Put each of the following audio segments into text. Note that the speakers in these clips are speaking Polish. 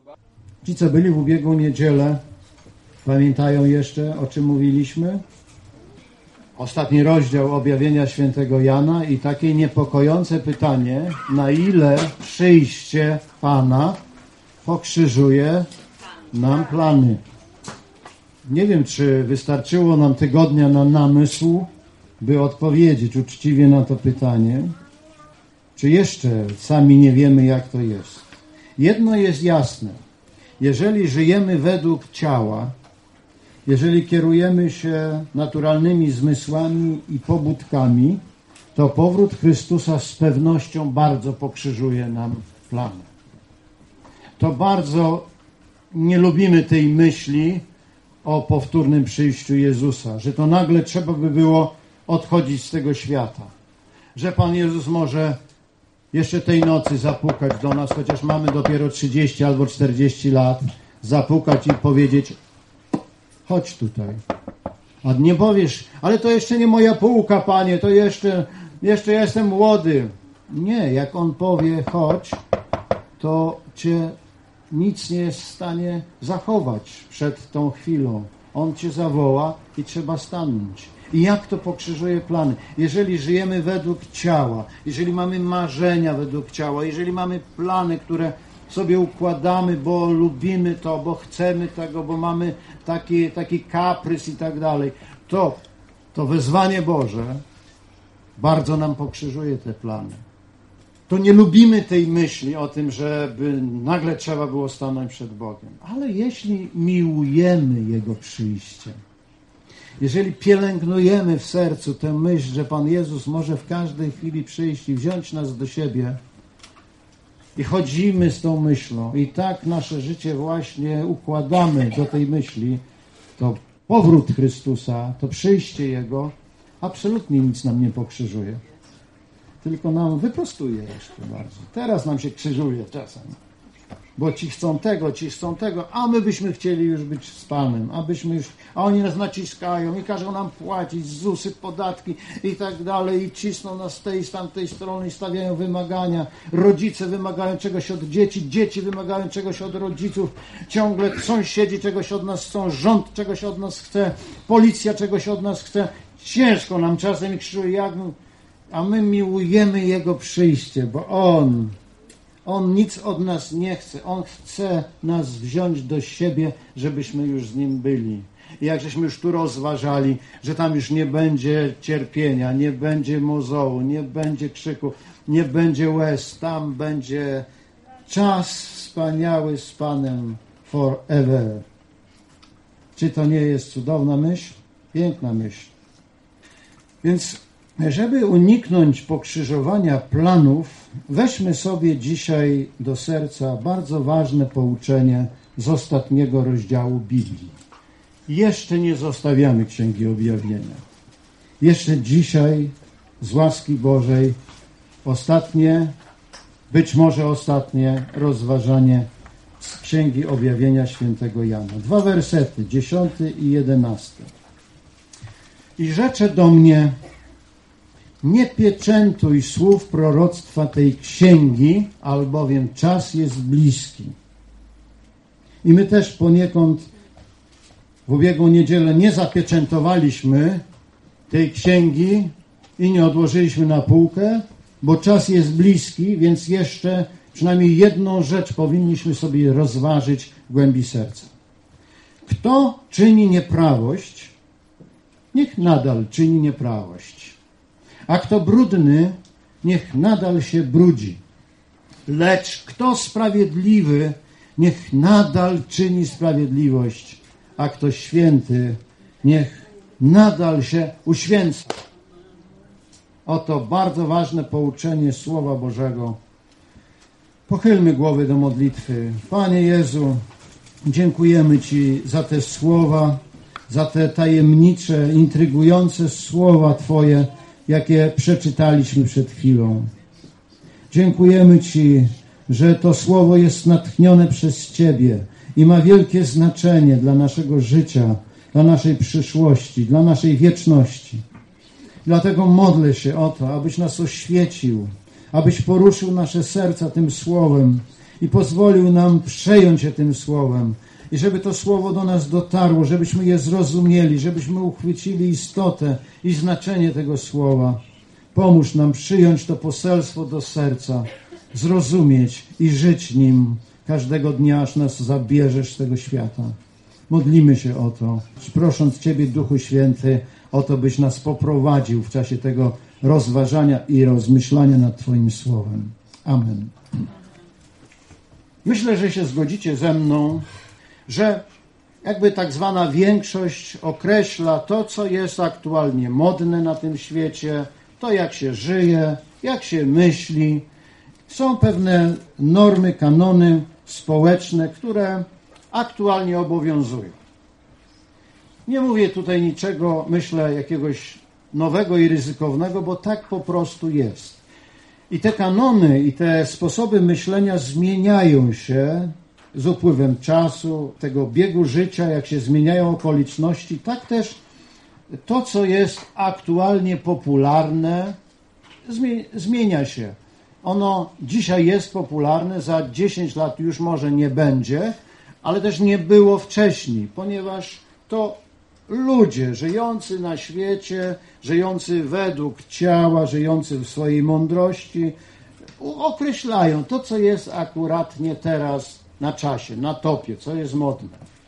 Ci, co byli w ubiegłą niedzielę, pamiętają jeszcze, o czym mówiliśmy? Ostatni rozdział objawienia świętego Jana i takie niepokojące pytanie, na ile przyjście Pana pokrzyżuje nam plany. Nie wiem, czy wystarczyło nam tygodnia na namysł, by odpowiedzieć uczciwie na to pytanie, czy jeszcze sami nie wiemy, jak to jest. Jedno jest jasne. Jeżeli żyjemy według ciała, jeżeli kierujemy się naturalnymi zmysłami i pobudkami, to powrót Chrystusa z pewnością bardzo pokrzyżuje nam plany. To bardzo nie lubimy tej myśli o powtórnym przyjściu Jezusa, że to nagle trzeba by było odchodzić z tego świata. Że Pan Jezus może jeszcze tej nocy zapukać do nas, chociaż mamy dopiero 30 albo 40 lat, zapukać i powiedzieć: chodź tutaj. A nie powiesz: ale to jeszcze nie moja półka, Panie, to jeszcze jestem młody. Nie, jak On powie: chodź, to Cię nic nie jest w stanie zachować przed tą chwilą. On Cię zawoła i trzeba stanąć. I jak to pokrzyżuje plany? Jeżeli żyjemy według ciała, jeżeli mamy marzenia według ciała, jeżeli mamy plany, które sobie układamy, bo lubimy to, bo chcemy tego, bo mamy taki kaprys i tak dalej, to wezwanie Boże bardzo nam pokrzyżuje te plany. To nie lubimy tej myśli o tym, żeby nagle trzeba było stanąć przed Bogiem. Ale jeśli miłujemy Jego przyjście, jeżeli pielęgnujemy w sercu tę myśl, że Pan Jezus może w każdej chwili przyjść i wziąć nas do siebie i chodzimy z tą myślą i tak nasze życie właśnie układamy do tej myśli, to powrót Chrystusa, to przyjście Jego absolutnie nic nam nie pokrzyżuje. Tylko nam wyprostuje jeszcze bardziej. Teraz nam się krzyżuje czasem. Bo ci chcą tego, a my byśmy chcieli już być z Panem, a oni nas naciskają i każą nam płacić ZUS-y, podatki i tak dalej, i cisną nas z tej i z tamtej strony i stawiają wymagania. Rodzice wymagają czegoś od dzieci, dzieci wymagają czegoś od rodziców, ciągle sąsiedzi czegoś od nas chcą, rząd czegoś od nas chce, policja czegoś od nas chce. Ciężko nam czasem i krzyżuje, a my miłujemy Jego przyjście, bo On nic od nas nie chce. On chce nas wziąć do siebie, żebyśmy już z Nim byli. I jak żeśmy już tu rozważali, że tam już nie będzie cierpienia, nie będzie mozołu, nie będzie krzyku, nie będzie łez. Tam będzie czas wspaniały z Panem forever. Czy to nie jest cudowna myśl? Piękna myśl. Więc żeby uniknąć pokrzyżowania planów, weźmy sobie dzisiaj do serca bardzo ważne pouczenie z ostatniego rozdziału Biblii. Jeszcze nie zostawiamy Księgi Objawienia. Jeszcze dzisiaj z łaski Bożej być może ostatnie rozważanie z Księgi Objawienia świętego Jana. 2 wersety, 10 i 11. I rzecze do mnie: nie pieczętuj słów proroctwa tej księgi, albowiem czas jest bliski. I my też poniekąd w ubiegłą niedzielę nie zapieczętowaliśmy tej księgi i nie odłożyliśmy na półkę, bo czas jest bliski, więc jeszcze przynajmniej jedną rzecz powinniśmy sobie rozważyć w głębi serca. Kto czyni nieprawość, niech nadal czyni nieprawość. A kto brudny, niech nadal się brudzi. Lecz kto sprawiedliwy, niech nadal czyni sprawiedliwość. A kto święty, niech nadal się uświęca. Oto bardzo ważne pouczenie Słowa Bożego. Pochylmy głowy do modlitwy. Panie Jezu, dziękujemy Ci za te słowa, za te tajemnicze, intrygujące słowa Twoje, jakie przeczytaliśmy przed chwilą. Dziękujemy Ci, że to słowo jest natchnione przez Ciebie i ma wielkie znaczenie dla naszego życia, dla naszej przyszłości, dla naszej wieczności. Dlatego modlę się o to, abyś nas oświecił, abyś poruszył nasze serca tym słowem i pozwolił nam przejąć się tym słowem. I żeby to słowo do nas dotarło, żebyśmy je zrozumieli, żebyśmy uchwycili istotę i znaczenie tego słowa. Pomóż nam przyjąć to poselstwo do serca, zrozumieć i żyć nim każdego dnia, aż nas zabierzesz z tego świata. Modlimy się o to, prosząc Ciebie, Duchu Święty, o to, byś nas poprowadził w czasie tego rozważania i rozmyślania nad Twoim słowem. Amen. Myślę, że się zgodzicie ze mną, że jakby tak zwana większość określa to, co jest aktualnie modne na tym świecie, to jak się żyje, jak się myśli. Są pewne normy, kanony społeczne, które aktualnie obowiązują. Nie mówię tutaj niczego, myślę, jakiegoś nowego i ryzykownego, bo tak po prostu jest. I te kanony i te sposoby myślenia zmieniają się z upływem czasu, tego biegu życia, jak się zmieniają okoliczności, tak też to, co jest aktualnie popularne, zmienia się. Ono dzisiaj jest popularne, za 10 lat już może nie będzie, ale też nie było wcześniej, ponieważ to ludzie żyjący na świecie, żyjący według ciała, żyjący w swojej mądrości, określają to, co jest akuratnie teraz na czasie, na topie, co jest modne.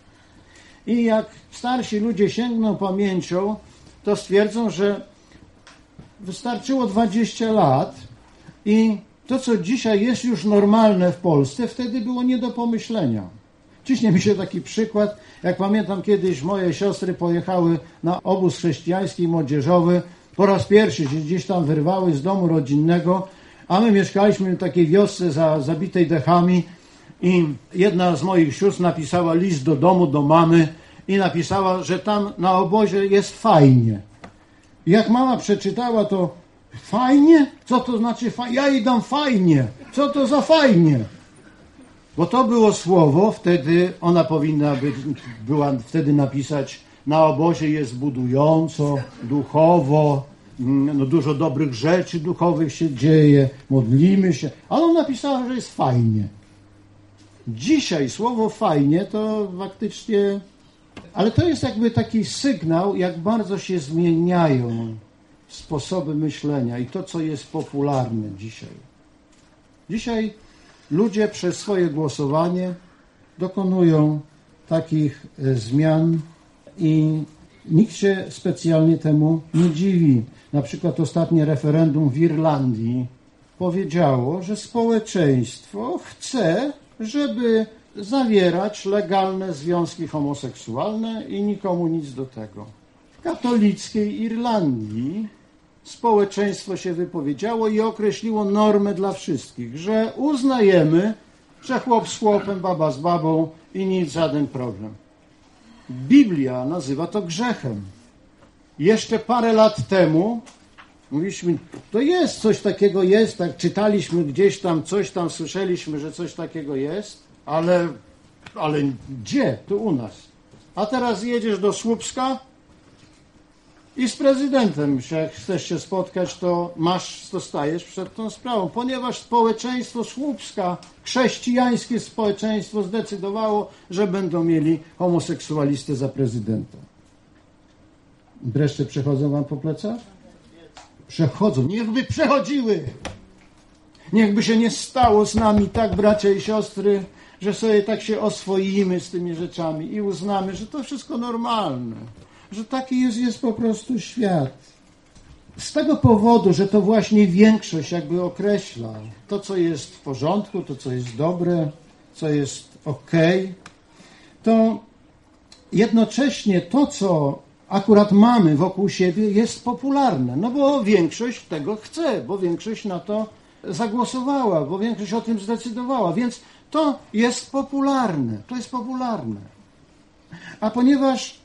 I jak starsi ludzie sięgną pamięcią, to stwierdzą, że wystarczyło 20 lat i to, co dzisiaj jest już normalne w Polsce, wtedy było nie do pomyślenia. Ciśnie mi się taki przykład, jak pamiętam kiedyś moje siostry pojechały na obóz chrześcijański i młodzieżowy, po raz pierwszy się gdzieś tam wyrwały z domu rodzinnego, a my mieszkaliśmy w takiej wiosce zabitej dechami i jedna z moich sióstr napisała list do domu, do mamy i napisała, że tam na obozie jest fajnie. I jak mama przeczytała to, fajnie? Co to znaczy fajnie? Ja jej dam fajnie. Co to za fajnie? Bo to było słowo, wtedy ona była wtedy napisać, na obozie jest budująco, duchowo, no dużo dobrych rzeczy duchowych się dzieje, modlimy się, ale ona napisała, że jest fajnie. Dzisiaj słowo fajnie to faktycznie, ale to jest jakby taki sygnał, jak bardzo się zmieniają sposoby myślenia i to, co jest popularne dzisiaj. Dzisiaj ludzie przez swoje głosowanie dokonują takich zmian i nikt się specjalnie temu nie dziwi. Na przykład ostatnie referendum w Irlandii powiedziało, że społeczeństwo chce, żeby zawierać legalne związki homoseksualne i nikomu nic do tego. W katolickiej Irlandii społeczeństwo się wypowiedziało i określiło normę dla wszystkich, że uznajemy, że chłop z chłopem, baba z babą i nic, żaden problem. Biblia nazywa to grzechem. Jeszcze parę lat temu mówiliśmy, to jest, coś takiego jest, tak czytaliśmy gdzieś tam, coś tam słyszeliśmy, że coś takiego jest, ale gdzie? Tu u nas. A teraz jedziesz do Słupska i z prezydentem, jak chcesz się spotkać, to stajesz przed tą sprawą, ponieważ społeczeństwo Słupska, chrześcijańskie społeczeństwo zdecydowało, że będą mieli homoseksualistę za prezydenta. Dreszcze przechodzą wam po plecach? Przechodzą. Niechby przechodziły! Niechby się nie stało z nami tak, bracia i siostry, że sobie tak się oswoimy z tymi rzeczami i uznamy, że to wszystko normalne, że taki jest po prostu świat. Z tego powodu, że to właśnie większość jakby określa to, co jest w porządku, to, co jest dobre, co jest okej, to jednocześnie to, co akurat mamy wokół siebie, jest popularne. No bo większość tego chce, bo większość na to zagłosowała, bo większość o tym zdecydowała, więc to jest popularne. To jest popularne. A ponieważ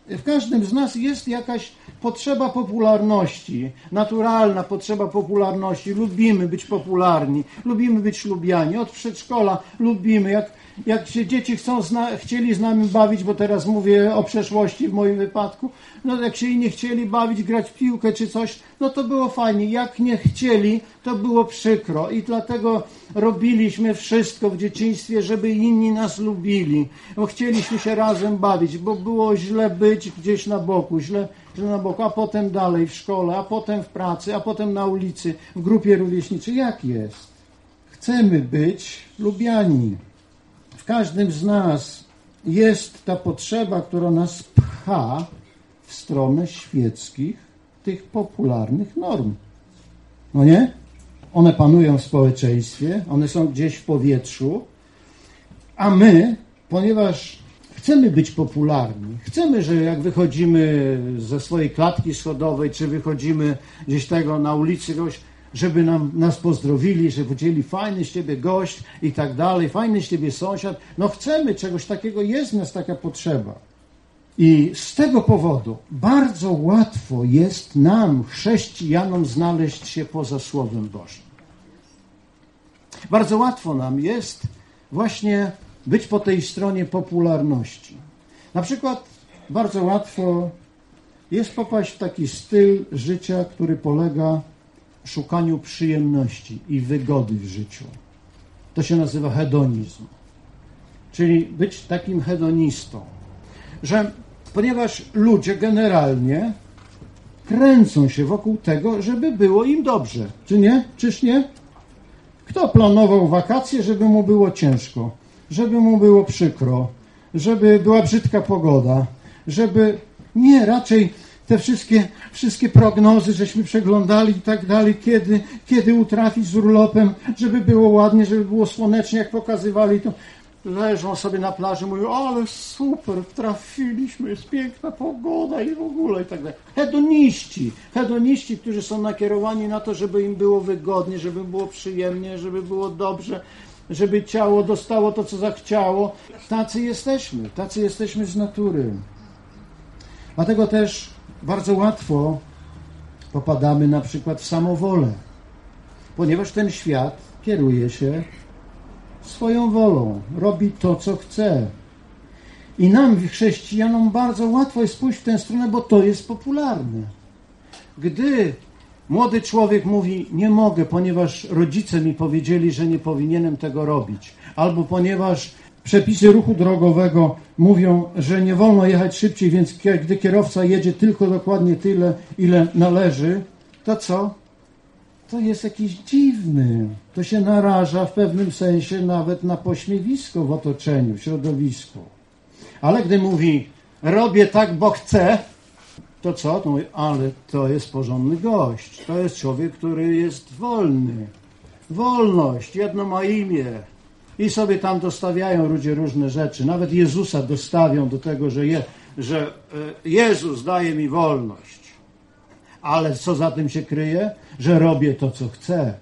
W każdym z nas jest jakaś potrzeba popularności, naturalna potrzeba popularności. Lubimy być popularni, lubimy być lubiani. Od przedszkola lubimy. Jak się dzieci chcieli z nami bawić, bo teraz mówię o przeszłości w moim wypadku, no jak się inni chcieli bawić, grać w piłkę czy coś, no to było fajnie. Jak nie chcieli, to było przykro i dlatego robiliśmy wszystko w dzieciństwie, żeby inni nas lubili. Bo chcieliśmy się razem bawić, bo było źle być gdzieś na boku, a potem dalej w szkole, a potem w pracy, a potem na ulicy, w grupie rówieśniczej. Jak jest? Chcemy być lubiani. W każdym z nas jest ta potrzeba, która nas pcha w stronę świeckich, tych popularnych norm. No nie? One panują w społeczeństwie, one są gdzieś w powietrzu, a my, ponieważ chcemy być popularni, chcemy, że jak wychodzimy ze swojej klatki schodowej, czy wychodzimy gdzieś tego na ulicy, żeby nas pozdrowili, że powiedzieli fajny z ciebie gość i tak dalej, fajny z ciebie sąsiad. No chcemy czegoś takiego, jest w nas taka potrzeba. I z tego powodu bardzo łatwo jest nam, chrześcijanom, znaleźć się poza Słowem Bożym. Bardzo łatwo nam jest właśnie być po tej stronie popularności. Na przykład bardzo łatwo jest popaść w taki styl życia, który polega szukaniu przyjemności i wygody w życiu. To się nazywa hedonizm. Czyli być takim hedonistą, że ponieważ ludzie generalnie kręcą się wokół tego, żeby było im dobrze. Czy nie? Czyż nie? Kto planował wakacje, żeby mu było ciężko, żeby mu było przykro, żeby była brzydka pogoda, żeby... Nie, raczej te wszystkie prognozy, żeśmy przeglądali i tak dalej, kiedy utrafić z urlopem, żeby było ładnie, żeby było słonecznie, jak pokazywali, to leżą sobie na plaży, mówią, ale super, trafiliśmy, jest piękna pogoda i w ogóle i tak dalej. Hedoniści, którzy są nakierowani na to, żeby im było wygodnie, żeby było przyjemnie, żeby było dobrze, żeby ciało dostało to, co zachciało. Tacy jesteśmy z natury. Dlatego też bardzo łatwo popadamy na przykład w samowolę, ponieważ ten świat kieruje się swoją wolą, robi to, co chce. I nam, chrześcijanom, bardzo łatwo jest pójść w tę stronę, bo to jest popularne. Gdy młody człowiek mówi, nie mogę, ponieważ rodzice mi powiedzieli, że nie powinienem tego robić, albo ponieważ przepisy ruchu drogowego mówią, że nie wolno jechać szybciej, więc gdy kierowca jedzie tylko dokładnie tyle, ile należy, to co? To jest jakiś dziwny. To się naraża w pewnym sensie nawet na pośmiewisko w otoczeniu, w środowisku. Ale gdy mówi, robię tak, bo chcę, to co? To mówi, ale to jest porządny gość. To jest człowiek, który jest wolny. Wolność, jedno ma imię. I sobie tam dostawiają ludzie różne rzeczy. Nawet Jezusa dostawią do tego, że Jezus daje mi wolność. Ale co za tym się kryje? Że robię to, co chcę.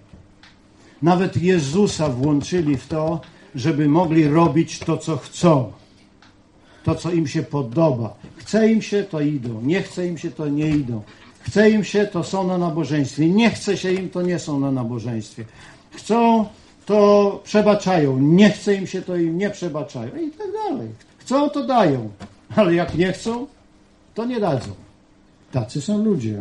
Nawet Jezusa włączyli w to, żeby mogli robić to, co chcą. To, co im się podoba. Chce im się, to idą. Nie chce im się, to nie idą. Chce im się, to są na nabożeństwie. Nie chce się im, to nie są na nabożeństwie. Chcą, to przebaczają. Nie chce im się, to im nie przebaczają. I tak dalej. Chcą, to dają. Ale jak nie chcą, to nie dadzą. Tacy są ludzie.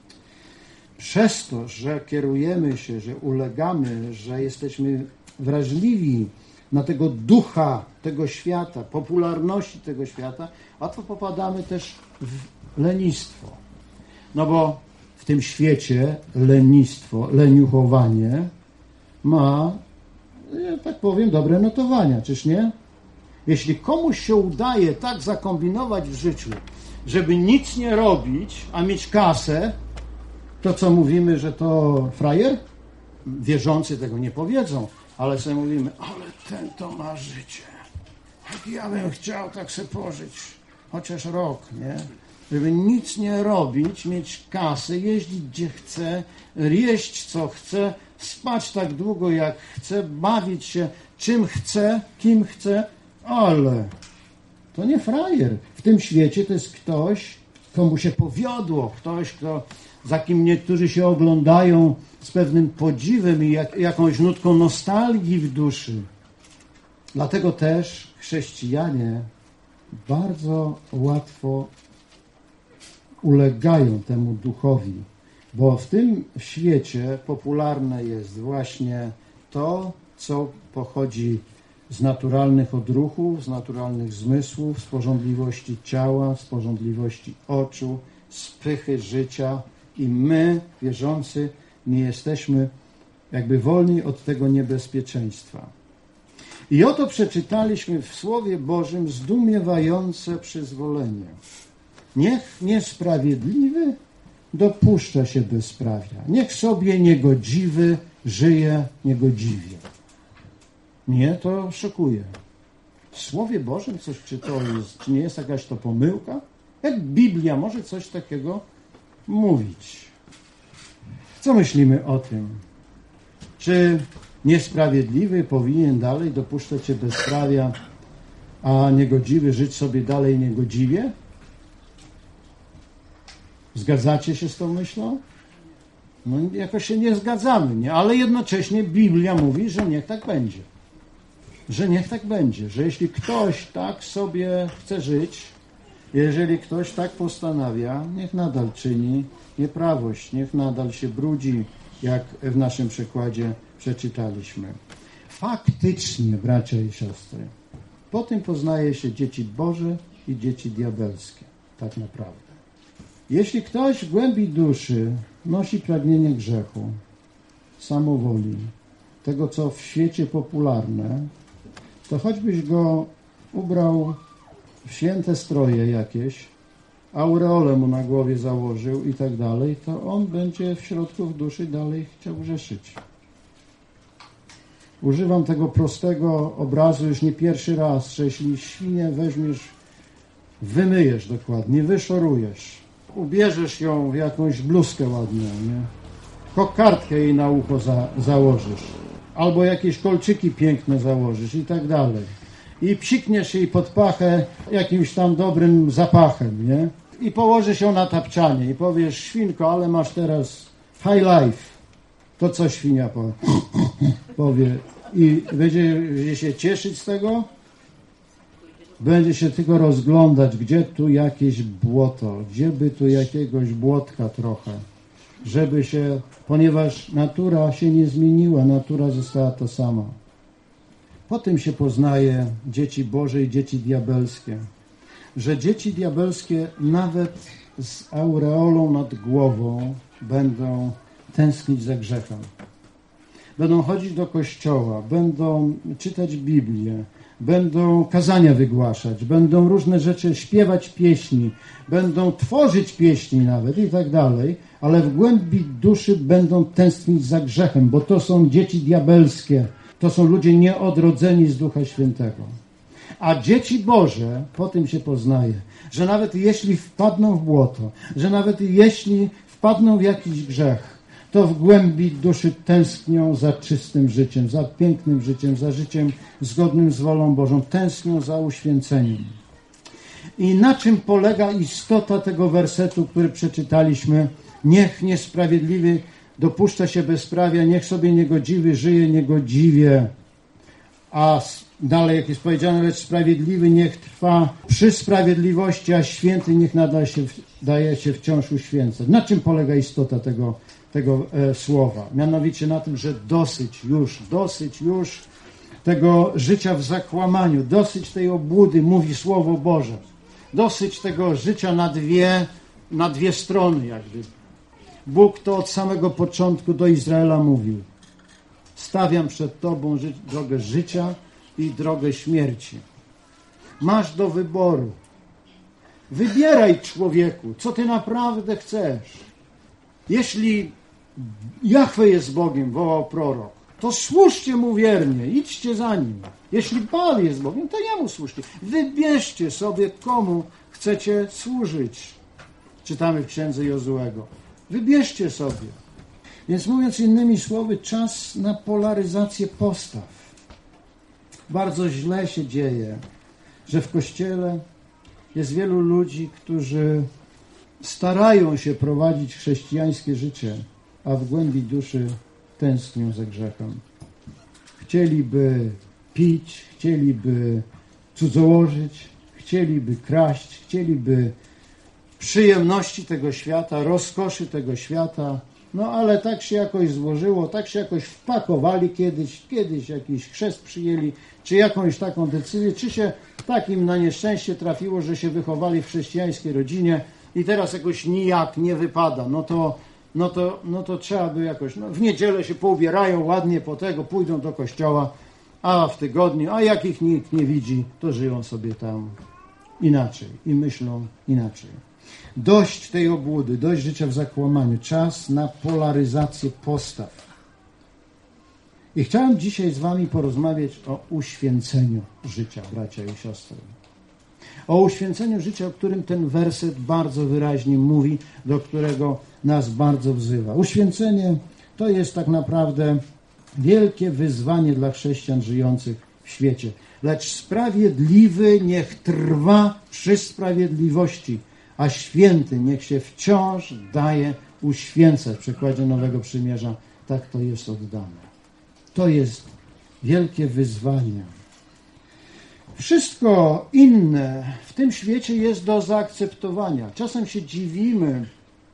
Przez to, że kierujemy się, że ulegamy, że jesteśmy wrażliwi na tego ducha tego świata, popularności tego świata, łatwo popadamy też w lenistwo. No bo w tym świecie lenistwo, leniuchowanie ma, ja tak powiem, dobre notowania, czyż nie? Jeśli komuś się udaje tak zakombinować w życiu, żeby nic nie robić, a mieć kasę, to co mówimy, że to frajer? Wierzący tego nie powiedzą, ale sobie mówimy, ale ten to ma życie. Ja bym chciał tak sobie pożyć, chociaż rok, nie? Żeby nic nie robić, mieć kasę, jeździć gdzie chce, jeść co chce, spać tak długo jak chce, bawić się czym chce, kim chce, ale To nie frajer. W tym świecie to jest ktoś, komu się powiodło, ktoś, za kim niektórzy się oglądają z pewnym podziwem i jakąś nutką nostalgii w duszy. Dlatego też chrześcijanie bardzo łatwo ulegają temu duchowi, bo w tym świecie popularne jest właśnie to, co pochodzi z naturalnych odruchów, z naturalnych zmysłów, z pożądliwości ciała, z pożądliwości oczu, z pychy życia i my, wierzący, nie jesteśmy jakby wolni od tego niebezpieczeństwa. I oto przeczytaliśmy w Słowie Bożym zdumiewające przyzwolenie. Niech niesprawiedliwy dopuszcza się bezprawia. Niech sobie niegodziwy żyje niegodziwie. Mnie to szokuje. W Słowie Bożym coś, czy nie jest jakaś to pomyłka? Jak Biblia może coś takiego mówić? Co myślimy o tym? Czy niesprawiedliwy powinien dalej dopuszczać się bezprawia, a niegodziwy żyć sobie dalej niegodziwie? Zgadzacie się z tą myślą? No jakoś się nie zgadzamy, nie? Ale jednocześnie Biblia mówi, że niech tak będzie. Że niech tak będzie, że jeśli ktoś tak sobie chce żyć, jeżeli ktoś tak postanawia, niech nadal czyni nieprawość, niech nadal się brudzi, jak w naszym przykładzie przeczytaliśmy. Faktycznie, bracia i siostry, po tym poznaje się dzieci Boże i dzieci diabelskie, tak naprawdę. Jeśli ktoś w głębi duszy nosi pragnienie grzechu, samowoli, tego, co w świecie popularne, to choćbyś go ubrał w święte stroje jakieś, aureolę mu na głowie założył i tak dalej, to on będzie w środku w duszy dalej chciał grzeszyć. Używam tego prostego obrazu już nie pierwszy raz, że jeśli świnię weźmiesz, wymyjesz dokładnie, wyszorujesz, ubierzesz ją w jakąś bluzkę ładną, nie? Kokardkę jej na ucho założysz, albo jakieś kolczyki piękne założysz i tak dalej. I psikniesz jej pod pachę jakimś tam dobrym zapachem, nie? I położysz ją na tapczanie i powiesz: świnko, ale masz teraz high life. To co świnia powie? I będzie się cieszyć z tego? Będzie się tylko rozglądać, gdzie tu jakieś błoto, gdzie by tu jakiegoś błotka trochę, żeby się, ponieważ natura się nie zmieniła, natura została ta sama. Po tym się poznaje dzieci Boże i dzieci diabelskie, że dzieci diabelskie nawet z aureolą nad głową będą tęsknić za grzechem. Będą chodzić do kościoła, będą czytać Biblię, będą kazania wygłaszać, będą różne rzeczy śpiewać pieśni, będą tworzyć pieśni nawet i tak dalej, ale w głębi duszy będą tęsknić za grzechem, bo to są dzieci diabelskie, to są ludzie nieodrodzeni z Ducha Świętego. A dzieci Boże, po tym się poznaje, że nawet jeśli wpadną w błoto, że nawet jeśli wpadną w jakiś grzech, to w głębi duszy tęsknią za czystym życiem, za pięknym życiem, za życiem zgodnym z wolą Bożą, tęsknią za uświęceniem. I na czym polega istota tego wersetu, który przeczytaliśmy? Niech niesprawiedliwy dopuszcza się bezprawia, niech sobie niegodziwy żyje niegodziwie. A dalej, jak jest powiedziane, lecz sprawiedliwy niech trwa przy sprawiedliwości, a święty niech nadal daje się wciąż uświęcać. Na czym polega istota tego słowa? Mianowicie na tym, że dosyć już tego życia w zakłamaniu, dosyć tej obłudy, mówi Słowo Boże. Dosyć tego życia na dwie strony jakby. Bóg to od samego początku do Izraela mówił: stawiam przed Tobą drogę życia i drogę śmierci. Masz do wyboru. Wybieraj, człowieku, co Ty naprawdę chcesz. Jeśli Jahwe jest Bogiem, wołał prorok, to służcie Mu wiernie, idźcie za Nim. Jeśli Baal jest Bogiem, to Jemu służcie. Wybierzcie sobie, komu chcecie służyć. Czytamy w księdze Jozuego. Wybierzcie sobie. Więc mówiąc innymi słowy, czas na polaryzację postaw. Bardzo źle się dzieje, że w Kościele jest wielu ludzi, którzy starają się prowadzić chrześcijańskie życie, a w głębi duszy tęsknią za grzechem. Chcieliby pić, chcieliby cudzołożyć, chcieliby kraść, chcieliby przyjemności tego świata, rozkoszy tego świata, no ale tak się jakoś złożyło, tak się jakoś wpakowali kiedyś jakiś chrzest przyjęli, czy jakąś taką decyzję, czy się takim na nieszczęście trafiło, że się wychowali w chrześcijańskiej rodzinie i teraz jakoś nijak nie wypada, no to trzeba by jakoś, w niedzielę się poubierają ładnie po tego, pójdą do kościoła, a w tygodniu, a jak ich nikt nie widzi, to żyją sobie tam inaczej i myślą inaczej. Dość tej obłudy, dość życia w zakłamaniu, czas na polaryzację postaw. I chciałem dzisiaj z wami porozmawiać o uświęceniu życia, bracia i siostry. O uświęceniu życia, o którym ten werset bardzo wyraźnie mówi, do którego nas bardzo wzywa. Uświęcenie to jest tak naprawdę wielkie wyzwanie dla chrześcijan żyjących w świecie. Lecz sprawiedliwy niech trwa przy sprawiedliwości, a święty niech się wciąż daje uświęcać. W przekładzie Nowego Przymierza tak to jest oddane. To jest wielkie wyzwanie. Wszystko inne w tym świecie jest do zaakceptowania. Czasem się dziwimy,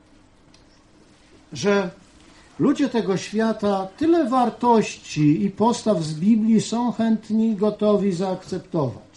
że ludzie tego świata tyle wartości i postaw z Biblii są chętni i gotowi zaakceptować.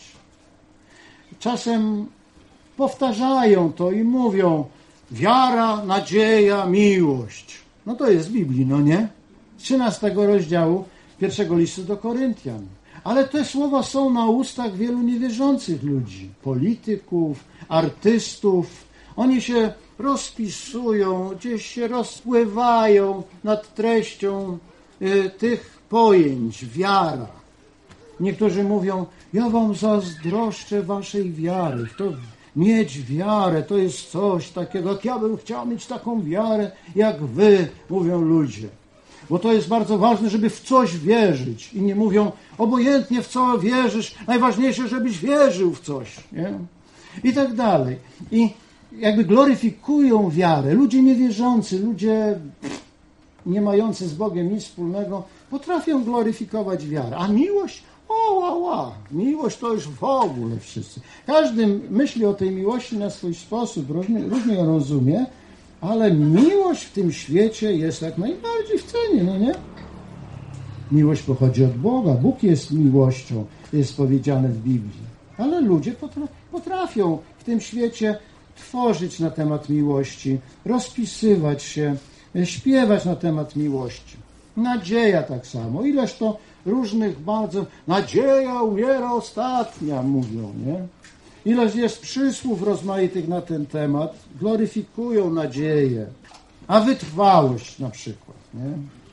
Czasem powtarzają to i mówią wiara, nadzieja, miłość. No to jest z Biblii, no nie? 13 rozdziału 1 listu do Koryntian. Ale te słowa są na ustach wielu niewierzących ludzi, polityków, artystów. Oni się rozpisują, gdzieś się rozpływają nad treścią tych pojęć, wiara. Niektórzy mówią, ja wam zazdroszczę waszej wiary. Mieć wiarę to jest coś takiego, jak ja bym chciał mieć taką wiarę, jak wy, mówią ludzie. Bo to jest bardzo ważne, żeby w coś wierzyć. I nie mówią, obojętnie w co wierzysz, najważniejsze, żebyś wierzył w coś. Nie? I tak dalej. I jakby gloryfikują wiarę. Ludzie niewierzący, ludzie nie mający z Bogiem nic wspólnego, potrafią gloryfikować wiarę. A miłość? Miłość to już w ogóle wszyscy. Każdy myśli o tej miłości na swój sposób, różnie ją rozumie, ale miłość w tym świecie jest jak najbardziej w cenie, no nie? Miłość pochodzi od Boga. Bóg jest miłością, jest powiedziane w Biblii. Ale ludzie potrafią w tym świecie tworzyć na temat miłości, rozpisywać się, śpiewać na temat miłości. Nadzieja tak samo. Ileż to różnych bardzo... Nadzieja umiera ostatnia, mówią, nie? Ileż jest przysłów rozmaitych na ten temat, gloryfikują nadzieję. A wytrwałość na przykład, nie?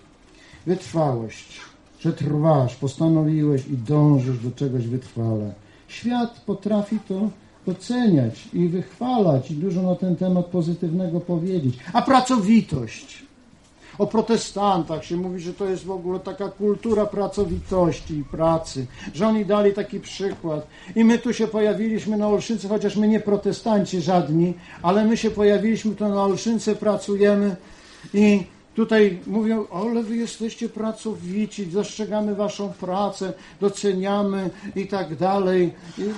Wytrwałość, że trwasz, postanowiłeś i dążysz do czegoś wytrwale. Świat potrafi to doceniać i wychwalać i dużo na ten temat pozytywnego powiedzieć. A pracowitość. O protestantach się mówi, że to jest w ogóle taka kultura pracowitości i pracy, że oni dali taki przykład. I my tu się pojawiliśmy na Olszynce, chociaż my nie protestanci żadni, ale my się pojawiliśmy tu na Olszynce, pracujemy i tutaj mówią, ale wy jesteście pracowici, dostrzegamy waszą pracę, doceniamy i tak dalej.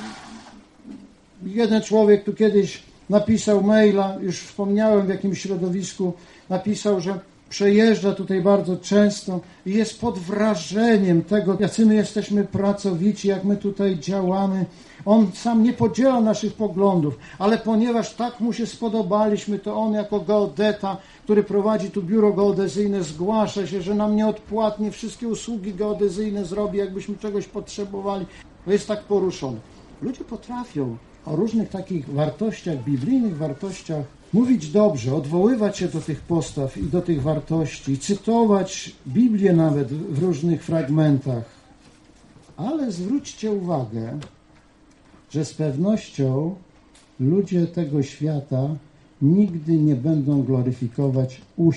Jeden człowiek tu kiedyś napisał maila, już wspomniałem w jakimś środowisku, napisał, że przejeżdża tutaj bardzo często i jest pod wrażeniem tego, jacy my jesteśmy pracowici, jak my tutaj działamy. On sam nie podziela naszych poglądów, ale ponieważ tak mu się spodobaliśmy, to on jako geodeta, który prowadzi tu biuro geodezyjne, zgłasza się, że nam nieodpłatnie wszystkie usługi geodezyjne zrobi, jakbyśmy czegoś potrzebowali. To jest tak poruszony. Ludzie potrafią o różnych takich wartościach, biblijnych wartościach mówić dobrze, odwoływać się do tych postaw i do tych wartości, cytować Biblię nawet w różnych fragmentach. Ale zwróćcie uwagę, że z pewnością ludzie tego świata nigdy nie będą gloryfikować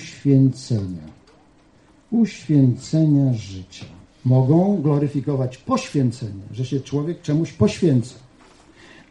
uświęcenia życia. Mogą gloryfikować poświęcenie, że się człowiek czemuś poświęca.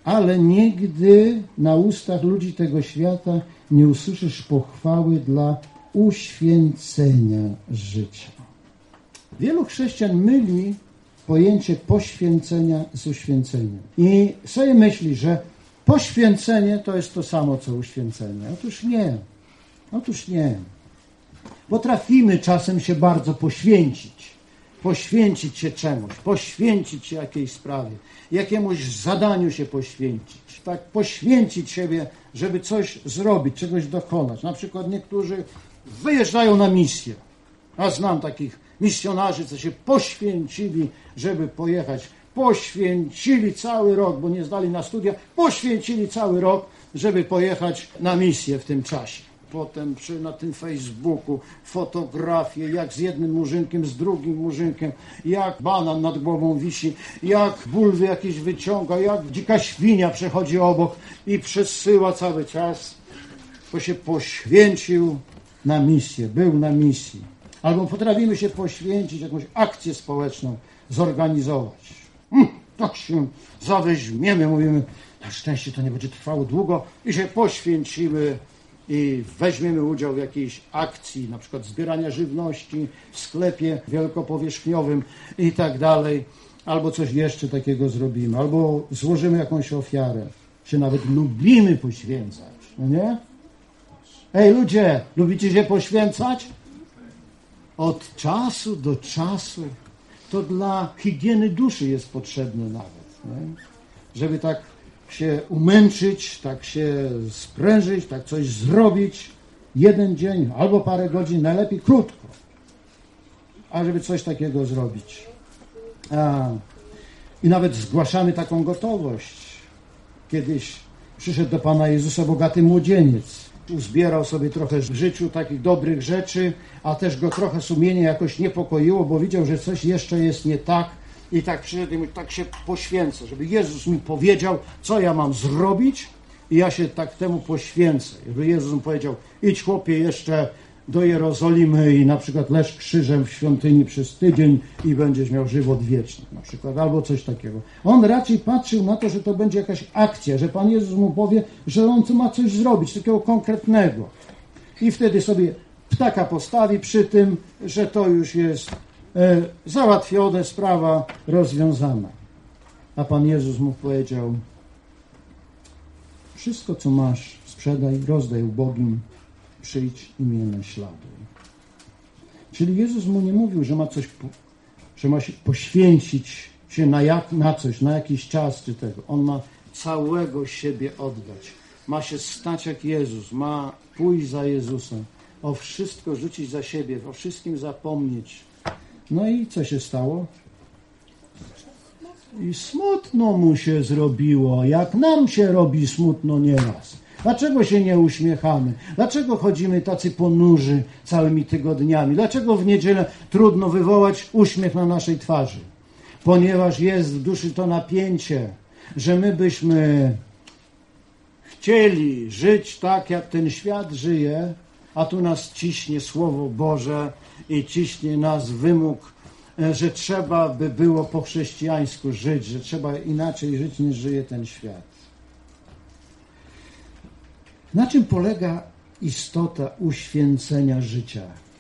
ale nigdy na ustach ludzi tego świata nie usłyszysz pochwały dla uświęcenia życia. Wielu chrześcijan myli pojęcie poświęcenia z uświęceniem. I sobie myśli, że poświęcenie to jest to samo, co uświęcenie. Otóż nie. Otóż nie. Potrafimy czasem się bardzo poświęcić. Poświęcić się czemuś, poświęcić się jakiejś sprawie, jakiemuś zadaniu się poświęcić. Tak, poświęcić siebie, żeby coś zrobić, czegoś dokonać. Na przykład niektórzy wyjeżdżają na misję. A znam takich misjonarzy, co się poświęcili, żeby pojechać. Poświęcili cały rok, bo nie zdali na studia, poświęcili cały rok, żeby pojechać na misję w tym czasie. Potem na tym Facebooku fotografie, jak z jednym murzynkiem, z drugim murzynkiem, jak banan nad głową wisi, jak bulwy jakieś wyciąga, jak dzika świnia przechodzi obok i przesyła cały czas. To się poświęcił na misję, był na misji. Albo potrafimy się poświęcić, jakąś akcję społeczną zorganizować. Tak się zaweźmiemy, mówimy, na szczęście to nie będzie trwało długo i się poświęcimy i weźmiemy udział w jakiejś akcji, na przykład zbierania żywności w sklepie wielkopowierzchniowym i tak dalej, albo coś jeszcze takiego zrobimy, albo złożymy jakąś ofiarę, się nawet lubimy poświęcać, no nie? Ej ludzie, lubicie się poświęcać? Od czasu do czasu to dla higieny duszy jest potrzebne nawet, nie? Żeby tak się umęczyć, tak się sprężyć, tak coś zrobić, jeden dzień albo parę godzin, najlepiej krótko, a żeby coś takiego zrobić. I nawet zgłaszamy taką gotowość. Kiedyś przyszedł do Pana Jezusa bogaty młodzieniec. Uzbierał sobie trochę w życiu takich dobrych rzeczy, a też go trochę sumienie jakoś niepokoiło, bo widział, że coś jeszcze jest nie tak. I tak przyszedł i tak się poświęcę, żeby Jezus mi powiedział, co ja mam zrobić i ja się tak temu poświęcę. Żeby Jezus mi powiedział, idź chłopie jeszcze do Jerozolimy i na przykład leż krzyżem w świątyni przez tydzień i będziesz miał żywot wieczny na przykład, albo coś takiego. On raczej patrzył na to, że to będzie jakaś akcja, że Pan Jezus mu powie, że on ma coś zrobić, takiego konkretnego. I wtedy sobie ptaka postawi przy tym, że to już jest załatwione, sprawa rozwiązana. A Pan Jezus mu powiedział, wszystko co masz sprzedaj, rozdaj ubogim, przyjdź i mnie naśladuj. Czyli Jezus mu nie mówił, że ma coś, że ma się poświęcić się na coś, na jakiś czas czy tego. On ma całego siebie oddać. Ma się stać jak Jezus, ma pójść za Jezusem, o wszystko rzucić za siebie, o wszystkim zapomnieć. No i co się stało? I smutno mu się zrobiło, jak nam się robi smutno nieraz. Dlaczego się nie uśmiechamy? Dlaczego chodzimy tacy ponurzy całymi tygodniami? Dlaczego w niedzielę trudno wywołać uśmiech na naszej twarzy? Ponieważ jest w duszy to napięcie, że my byśmy chcieli żyć tak, jak ten świat żyje, a tu nas ciśnie Słowo Boże i ciśnie nas wymóg, że trzeba by było po chrześcijańsku żyć, że trzeba inaczej żyć, niż żyje ten świat. Na czym polega istota uświęcenia życia?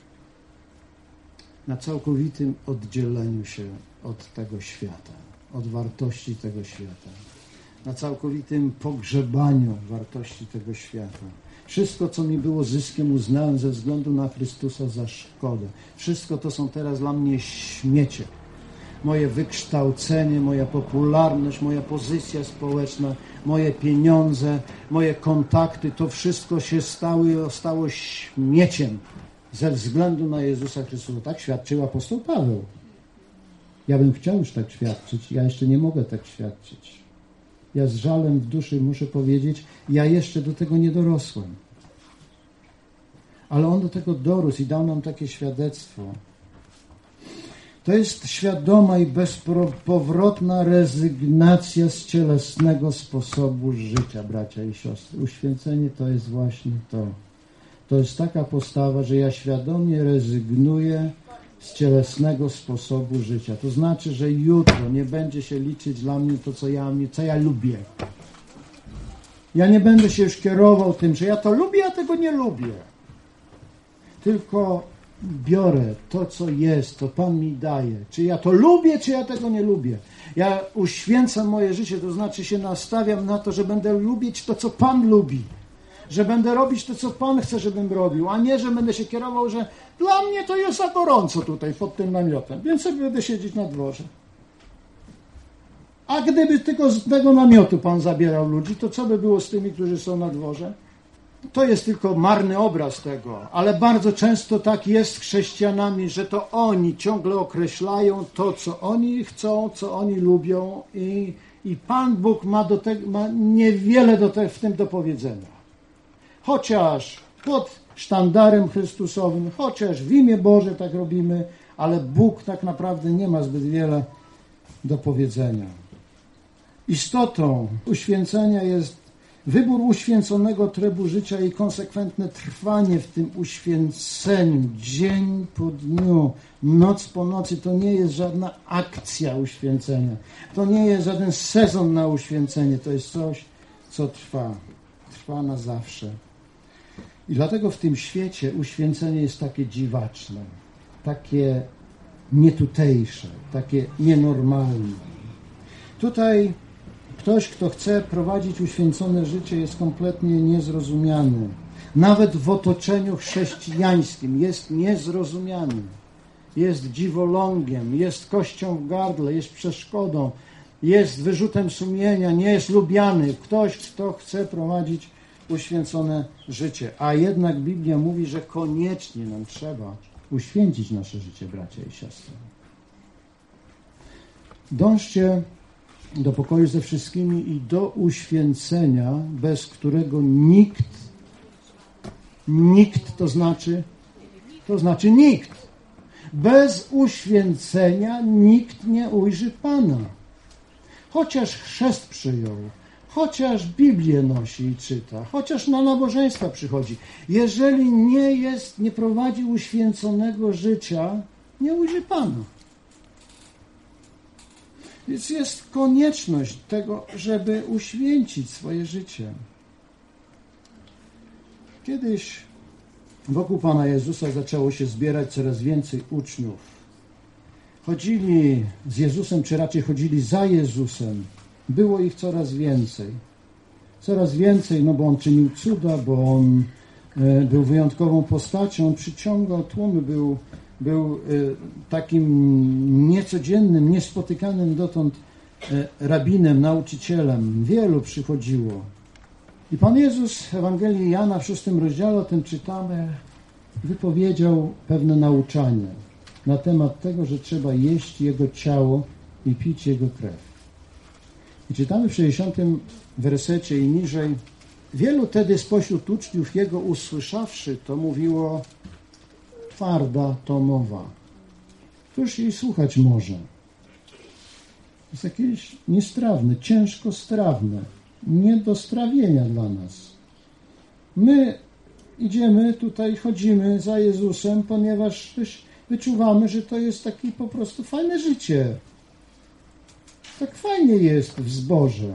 Na całkowitym oddzieleniu się od tego świata, od wartości tego świata. Na całkowitym pogrzebaniu wartości tego świata. Wszystko, co mi było zyskiem, uznałem ze względu na Chrystusa za szkodę. Wszystko to są teraz dla mnie śmiecie. Moje wykształcenie, moja popularność, moja pozycja społeczna, moje pieniądze, moje kontakty, to wszystko się stało śmieciem ze względu na Jezusa Chrystusa. Tak świadczył apostoł Paweł. Ja bym chciał już tak świadczyć, ja jeszcze nie mogę tak świadczyć. Ja z żalem w duszy muszę powiedzieć, ja jeszcze do tego nie dorosłem. Ale on do tego dorósł i dał nam takie świadectwo. To jest świadoma i bezpowrotna rezygnacja z cielesnego sposobu życia, bracia i siostry. Uświęcenie to jest właśnie to. To jest taka postawa, że ja świadomie rezygnuję z cielesnego sposobu życia. To znaczy, że jutro nie będzie się liczyć dla mnie to, co ja lubię. Ja nie będę się już kierował tym, że ja to lubię, a tego nie lubię. Tylko biorę to, co jest, to Pan mi daje. Czy ja to lubię, czy ja tego nie lubię. Ja uświęcam moje życie, to znaczy się nastawiam na to, że będę lubić to, co Pan lubi. Że będę robić to, co Pan chce, żebym robił, a nie, że będę się kierował, że dla mnie to jest za gorąco tutaj pod tym namiotem, więc sobie będę siedzieć na dworze. A gdyby tylko z tego namiotu Pan zabierał ludzi, to co by było z tymi, którzy są na dworze? To jest tylko marny obraz tego, ale bardzo często tak jest z chrześcijanami, że to oni ciągle określają to, co oni chcą, co oni lubią i Pan Bóg ma niewiele w tym do powiedzenia. Chociaż pod sztandarem Chrystusowym, chociaż w imię Boże tak robimy, ale Bóg tak naprawdę nie ma zbyt wiele do powiedzenia. Istotą uświęcenia jest wybór uświęconego trybu życia i konsekwentne trwanie w tym uświęceniu dzień po dniu, noc po nocy. To nie jest żadna akcja uświęcenia. To nie jest żaden sezon na uświęcenie. To jest coś, co trwa. Trwa na zawsze. I dlatego w tym świecie uświęcenie jest takie dziwaczne, takie nietutejsze, takie nienormalne. Tutaj ktoś, kto chce prowadzić uświęcone życie, jest kompletnie niezrozumiany. Nawet w otoczeniu chrześcijańskim jest niezrozumiany. Jest dziwolągiem, jest kością w gardle, jest przeszkodą, jest wyrzutem sumienia, nie jest lubiany. Ktoś, kto chce prowadzić uświęcone życie. A jednak Biblia mówi, że koniecznie nam trzeba uświęcić nasze życie, bracia i siostry. Dążcie do pokoju ze wszystkimi i do uświęcenia, bez którego nikt to znaczy nikt. Bez uświęcenia nikt nie ujrzy Pana. Chociaż chrzest przyjął, chociaż Biblię nosi i czyta, chociaż na nabożeństwa przychodzi. Jeżeli nie prowadzi uświęconego życia, nie ujrzy Pana. Więc jest konieczność tego, żeby uświęcić swoje życie. Kiedyś wokół Pana Jezusa zaczęło się zbierać coraz więcej uczniów. Chodzili z Jezusem, czy raczej chodzili za Jezusem. Było ich coraz więcej. Coraz więcej, no bo On czynił cuda, bo On był wyjątkową postacią, przyciągał tłumy, był takim niecodziennym, niespotykanym dotąd rabinem, nauczycielem. Wielu przychodziło. I Pan Jezus w Ewangelii Jana w 6 rozdziale, o tym czytamy, wypowiedział pewne nauczanie na temat tego, że trzeba jeść Jego ciało i pić Jego krew. I czytamy w 60 wersecie i niżej: wielu tedy spośród uczniów Jego usłyszawszy, to mówiło: twarda to mowa. Któż jej słuchać może? Jest jakieś niestrawne, ciężko strawne, nie do strawienia dla nas. My idziemy tutaj, chodzimy za Jezusem, ponieważ wyczuwamy, że to jest takie po prostu fajne życie. Tak fajnie jest w zborze.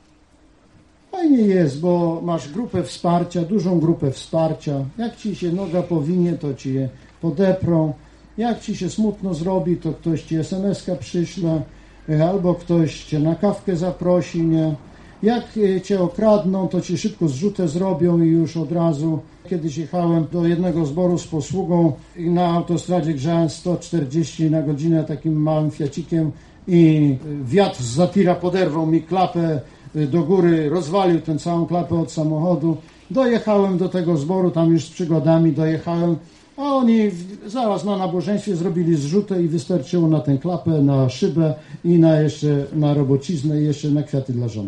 Fajnie jest, bo masz grupę wsparcia, dużą grupę wsparcia. Jak ci się noga powinie, to ci je podeprą. Jak ci się smutno zrobi, to ktoś ci SMS-ka przyśle, albo ktoś cię na kawkę zaprosi, nie? Jak cię okradną, to ci szybko zrzutę zrobią i już od razu. Kiedyś jechałem do jednego zboru z posługą i na autostradzie grzałem 140 na godzinę takim małym fiacikiem i wiatr z zatira poderwał mi klapę do góry, rozwalił tę całą klapę od samochodu. Dojechałem do tego zboru, tam już z przygodami dojechałem, a oni zaraz na nabożeństwie zrobili zrzutę i wystarczyło na tę klapę, na szybę i jeszcze na robociznę i jeszcze na kwiaty dla żony.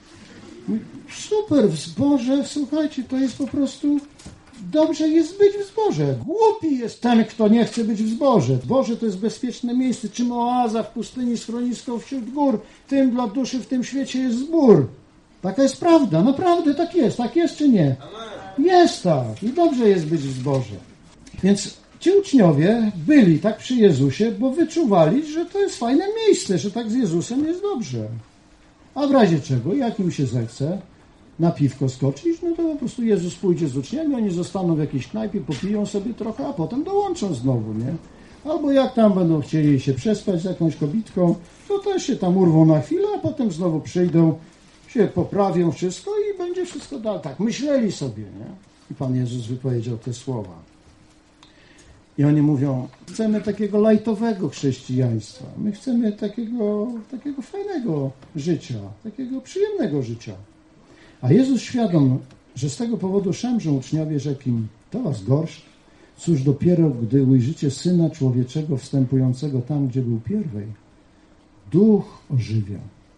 Super, w zborze, słuchajcie, to jest po prostu, dobrze jest być w zborze. Głupi jest ten, kto nie chce być w zborze. Zborze to jest bezpieczne miejsce, czym oaza w pustyni, schronisko wśród gór. Tym dla duszy w tym świecie jest zbór. Taka jest prawda, naprawdę tak jest czy nie? Jest tak i dobrze jest być w zborze. Więc ci uczniowie byli tak przy Jezusie, bo wyczuwali, że to jest fajne miejsce, że tak z Jezusem jest dobrze. A w razie czego, jak im się zechce, na piwko skoczyć, no to po prostu Jezus pójdzie z uczniami, oni zostaną w jakiejś knajpie, popiją sobie trochę, a potem dołączą znowu, nie? Albo jak tam będą chcieli się przespać z jakąś kobitką, to też się tam urwą na chwilę, a potem znowu przyjdą, się poprawią wszystko i będzie wszystko dalej. Tak myśleli sobie, nie? I Pan Jezus wypowiedział te słowa. I oni mówią, chcemy takiego lajtowego chrześcijaństwa. My chcemy takiego fajnego życia, takiego przyjemnego życia. A Jezus świadom, że z tego powodu szemrzą uczniowie, rzekł im, to was gorszy. Cóż dopiero, gdy ujrzycie Syna Człowieczego wstępującego tam, gdzie był pierwej. Duch ożywia.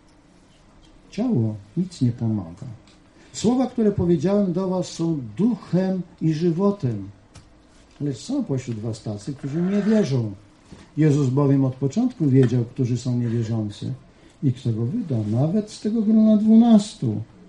Ciało nic nie pomaga. Słowa, które powiedziałem do was, są duchem i żywotem. Lecz są pośród was tacy, którzy nie wierzą. Jezus bowiem od początku wiedział, którzy są niewierzący i kto go wyda. Nawet z tego grona 12.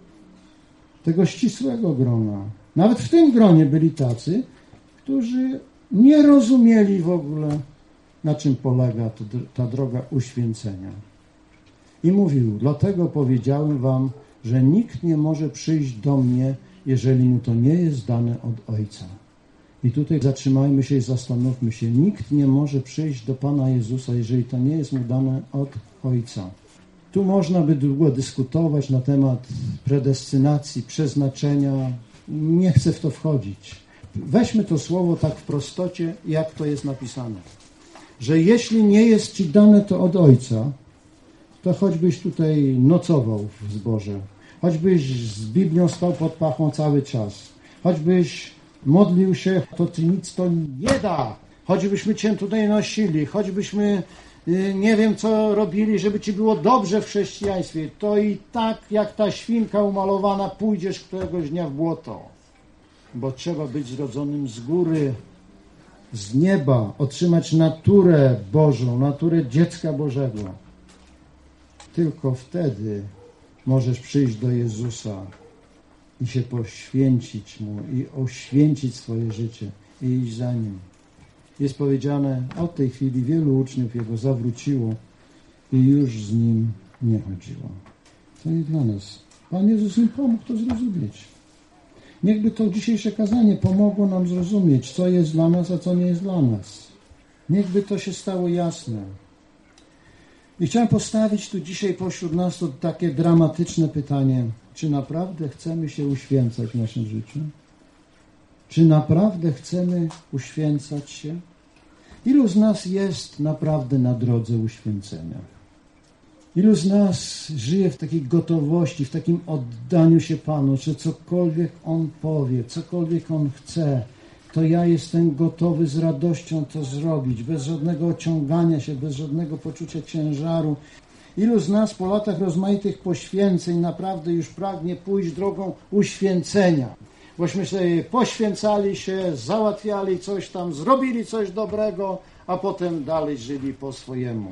Tego ścisłego grona. Nawet w tym gronie byli tacy, którzy nie rozumieli w ogóle, na czym polega ta droga uświęcenia. I mówił, dlatego powiedziałem wam, że nikt nie może przyjść do mnie, jeżeli mu to nie jest dane od Ojca. I tutaj zatrzymajmy się i zastanówmy się. Nikt nie może przyjść do Pana Jezusa, jeżeli to nie jest mu dane od Ojca. Tu można by długo dyskutować na temat predestynacji, przeznaczenia. Nie chcę w to wchodzić. Weźmy to słowo tak w prostocie, jak to jest napisane. Że jeśli nie jest ci dane to od Ojca, to choćbyś tutaj nocował w zborze, choćbyś z Biblią stał pod pachą cały czas, choćbyś modlił się, to ci nic to nie da, choćbyśmy cię tutaj nosili, choćbyśmy nie wiem co robili, żeby ci było dobrze w chrześcijaństwie, to i tak jak ta świnka umalowana pójdziesz któregoś dnia w błoto, bo trzeba być zrodzonym z góry, z nieba, otrzymać naturę Bożą, naturę dziecka Bożego. Tylko wtedy możesz przyjść do Jezusa i się poświęcić Mu i oświęcić swoje życie i iść za Nim. Jest powiedziane, od tej chwili wielu uczniów Jego zawróciło i już z Nim nie chodziło. To i dla nas. Pan Jezus im pomógł to zrozumieć. Niechby to dzisiejsze kazanie pomogło nam zrozumieć, co jest dla nas, a co nie jest dla nas. Niechby to się stało jasne. I chciałem postawić tu dzisiaj pośród nas to takie dramatyczne pytanie. Czy naprawdę chcemy się uświęcać w naszym życiu? Czy naprawdę chcemy uświęcać się? Ilu z nas jest naprawdę na drodze uświęcenia? Ilu z nas żyje w takiej gotowości, w takim oddaniu się Panu, że cokolwiek On powie, cokolwiek On chce, to ja jestem gotowy z radością to zrobić, bez żadnego ociągania się, bez żadnego poczucia ciężaru. Ilu z nas po latach rozmaitych poświęceń naprawdę już pragnie pójść drogą uświęcenia? Bośmy sobie poświęcali się, załatwiali coś tam, zrobili coś dobrego, a potem dalej żyli po swojemu.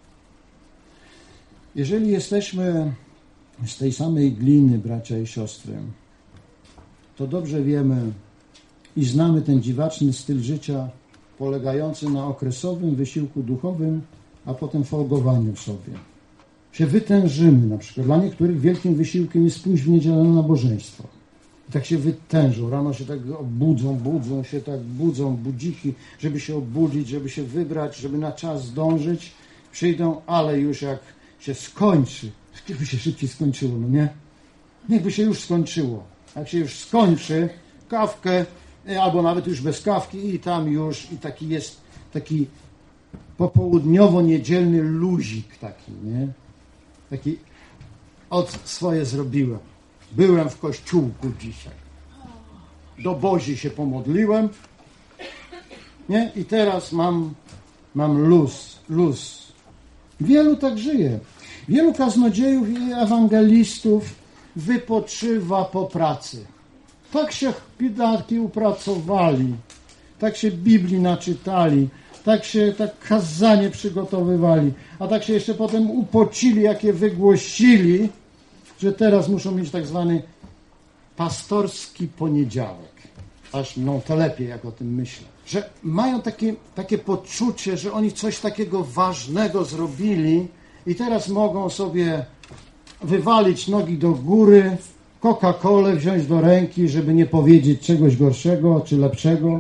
Jeżeli jesteśmy z tej samej gliny, bracia i siostry, to dobrze wiemy i znamy ten dziwaczny styl życia polegający na okresowym wysiłku duchowym, a potem folgowaniu sobie. Się wytężymy na przykład. Dla niektórych wielkim wysiłkiem jest pójść w niedzielę na nabożeństwo. I tak się wytężą. Rano się tak budzą budziki, żeby się obudzić, żeby się wybrać, żeby na czas zdążyć. Przyjdą, ale już jak się skończy, niechby się szybciej skończyło, no nie? Niechby się już skończyło. Jak się już skończy, kawkę, albo nawet już bez kawki i tam już, i taki jest taki popołudniowo-niedzielny luzik taki, nie? Taki swoje zrobiłem. Byłem w kościółku dzisiaj. Do Bozi się pomodliłem, nie? I teraz mam luz. Wielu tak żyje. Wielu kaznodziejów i ewangelistów wypoczywa po pracy. Tak się bidarki upracowali, tak się Biblii naczytali, tak kazanie przygotowywali, a tak się jeszcze potem upocili, jak je wygłosili, że teraz muszą mieć tak zwany pastorski poniedziałek. Aż to lepiej, jak o tym myślę. Że mają takie poczucie, że oni coś takiego ważnego zrobili i teraz mogą sobie wywalić nogi do góry, Coca-Colę wziąć do ręki, żeby nie powiedzieć czegoś gorszego czy lepszego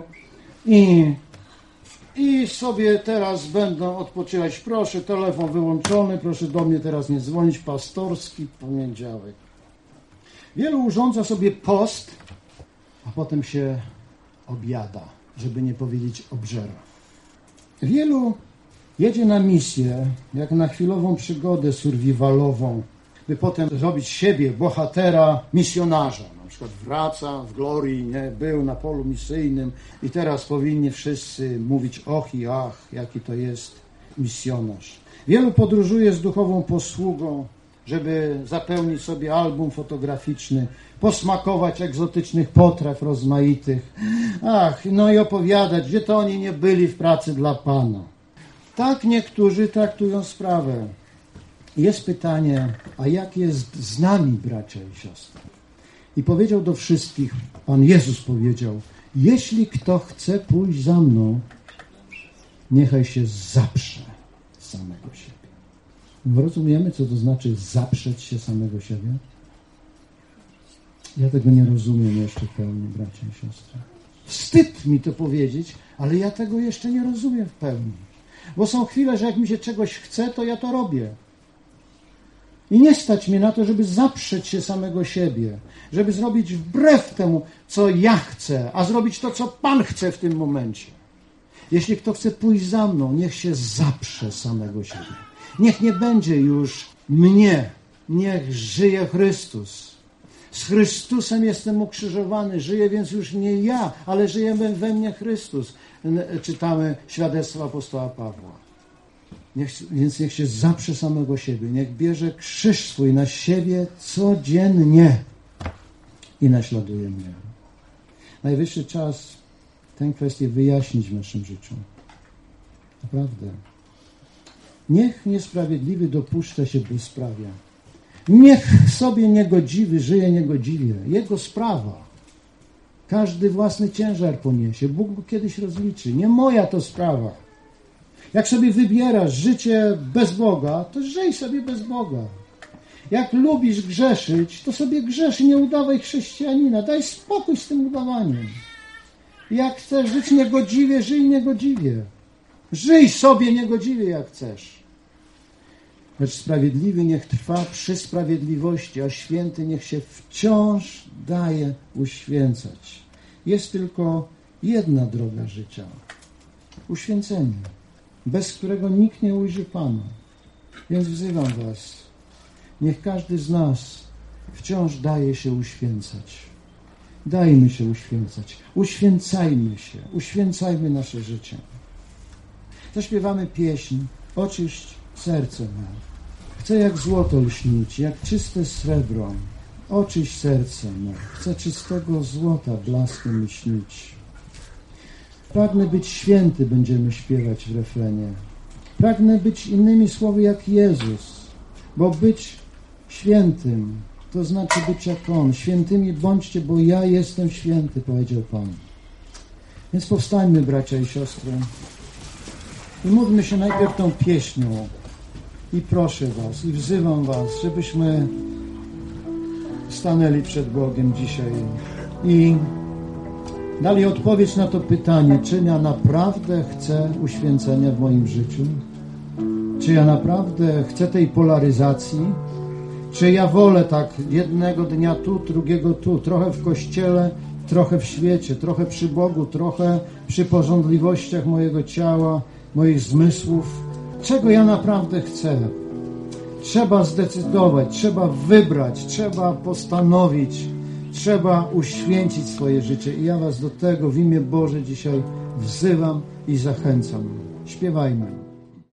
i sobie teraz będą odpoczywać. Proszę, telefon wyłączony, proszę do mnie teraz nie dzwonić, pastorski poniedziałek. Wielu urządza sobie post, a potem się objada, żeby nie powiedzieć obżera. Wielu jedzie na misję, jak na chwilową przygodę survivalową, by potem zrobić siebie bohatera, misjonarza. Na przykład wraca w glorii, nie? Był na polu misyjnym i teraz powinni wszyscy mówić och i ach, jaki to jest misjonarz. Wielu podróżuje z duchową posługą, żeby zapełnić sobie album fotograficzny, posmakować egzotycznych potraw rozmaitych. Ach, no i opowiadać, gdzie to oni nie byli w pracy dla Pana. Tak niektórzy traktują sprawę. Jest pytanie, a jak jest z nami, bracia i siostry? I powiedział do wszystkich, Pan Jezus powiedział, jeśli kto chce pójść za mną, niechaj się zaprze samego siebie. Rozumiemy, co to znaczy zaprzeć się samego siebie? Ja tego nie rozumiem jeszcze w pełni, bracia i siostry. Wstyd mi to powiedzieć, ale ja tego jeszcze nie rozumiem w pełni. Bo są chwile, że jak mi się czegoś chce, to ja to robię. I nie stać mnie na to, żeby zaprzeć się samego siebie, żeby zrobić wbrew temu, co ja chcę, a zrobić to, co Pan chce w tym momencie. Jeśli kto chce pójść za mną, niech się zaprze samego siebie. Niech nie będzie już mnie, niech żyje Chrystus. Z Chrystusem jestem ukrzyżowany, żyję więc już nie ja, ale żyje we mnie Chrystus. Czytamy świadectwo apostoła Pawła. Więc niech się zaprze samego siebie, niech bierze krzyż swój na siebie codziennie i naśladuje mnie. Najwyższy czas tę kwestię wyjaśnić w naszym życiu. Naprawdę. Niech niesprawiedliwy dopuszcza się bezprawia. Niech sobie niegodziwy żyje niegodziwie. Jego sprawa. Każdy własny ciężar poniesie. Bóg go kiedyś rozliczy. Nie moja to sprawa. Jak sobie wybierasz życie bez Boga, to żyj sobie bez Boga. Jak lubisz grzeszyć, to sobie grzesz i nie udawaj chrześcijanina. Daj spokój z tym udawaniem. Jak chcesz żyć niegodziwie, żyj niegodziwie. Żyj sobie niegodziwie, jak chcesz. Lecz sprawiedliwy niech trwa przy sprawiedliwości, a święty niech się wciąż daje uświęcać. Jest tylko jedna droga życia. Uświęcenie, bez którego nikt nie ujrzy Pana. Więc wzywam was, niech każdy z nas wciąż daje się uświęcać. Dajmy się uświęcać. Uświęcajmy się. Uświęcajmy nasze życie. Zaśpiewamy pieśń Oczyść serce me. Chcę jak złoto lśnić, jak czyste srebro. Oczyść serce me. Chcę czystego złota blaskiem lśnić. Pragnę być święty, będziemy śpiewać w refrenie. Pragnę być innymi słowy jak Jezus, bo być świętym to znaczy być jak On. Świętymi bądźcie, bo ja jestem święty, powiedział Pan. Więc powstańmy, bracia i siostry, i módlmy się najpierw tą pieśnią. I proszę was, i wzywam was, żebyśmy stanęli przed Bogiem dzisiaj i dali odpowiedź na to pytanie, czy ja naprawdę chcę uświęcenia w moim życiu? Czy ja naprawdę chcę tej polaryzacji? Czy ja wolę tak jednego dnia tu, drugiego tu, trochę w kościele, trochę w świecie, trochę przy Bogu, trochę przy pożądliwościach mojego ciała, moich zmysłów? Czego ja naprawdę chcę? Trzeba zdecydować, trzeba wybrać, trzeba postanowić, trzeba uświęcić swoje życie. I ja was do tego w imię Boże dzisiaj wzywam i zachęcam. Śpiewajmy.